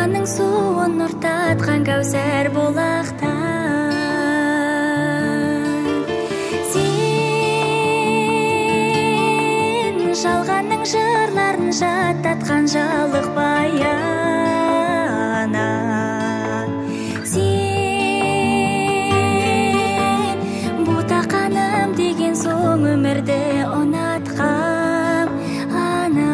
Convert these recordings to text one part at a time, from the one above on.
арманның суын нұртатқан кәусәр бұлақтан. Сен жалғанның жырларын жаттатқан жалықпай ана. Сен бұтақаным деген соң өмірді ұнатқам ана.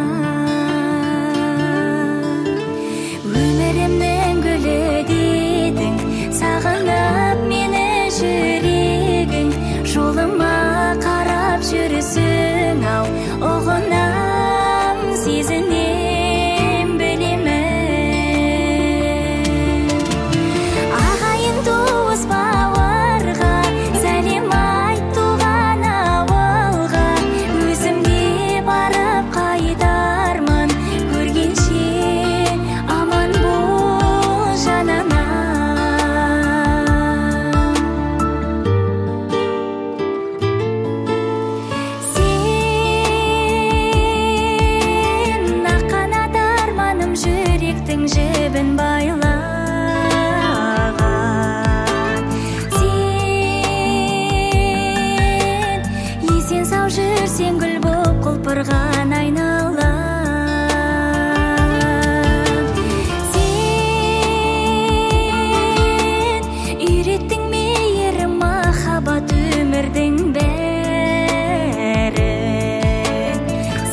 Өмірімнің гүлі дедің, сағынып мені жүрегің, жолыма қарап жүрісің ау, ұғынам, сезінем, білемін. Ағайын туыс бауырға сәлем айт туған ауылға, өзім де барып қайтармын, көргенше аман бол жанына. Сен аққанат арманым жүректің жібін байлаған. Сен есен сау жүрсең гүл боп құлпырған айналам. Сен үйреттің мейірім махаббат өмірдің бәрін.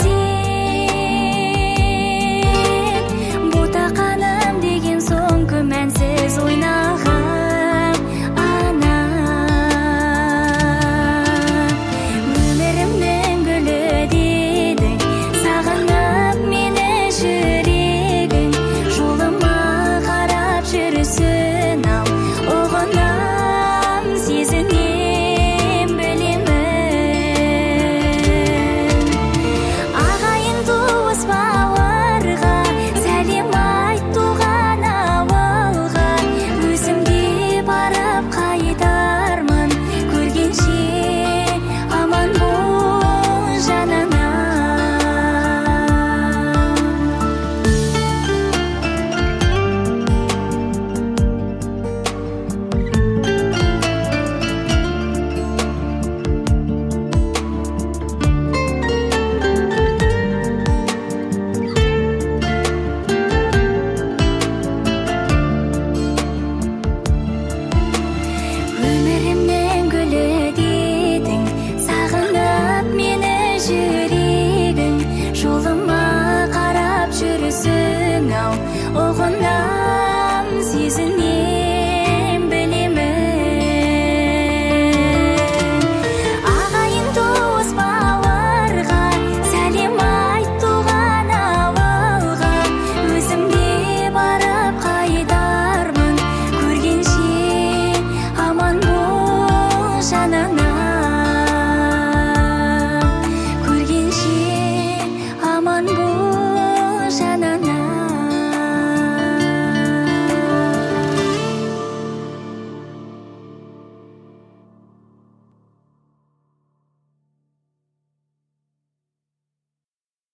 Сен бұтақаным деген соң күмәнсіз ойнағам ана. Өмірімнің гүлі дедің, сағынып мені жүрегің, жолыма қарап жүрісің ау, ұғынам, сезінем, білемін. Ағайын туыс бауырға сәлем айт туған ауылға, өзім де барып қайтармын, көргенше аман бол жанына. Өмірімнің гүлі дедің, сағынып мені жүрегің, жолыма қарап жүрісің ау, ұғын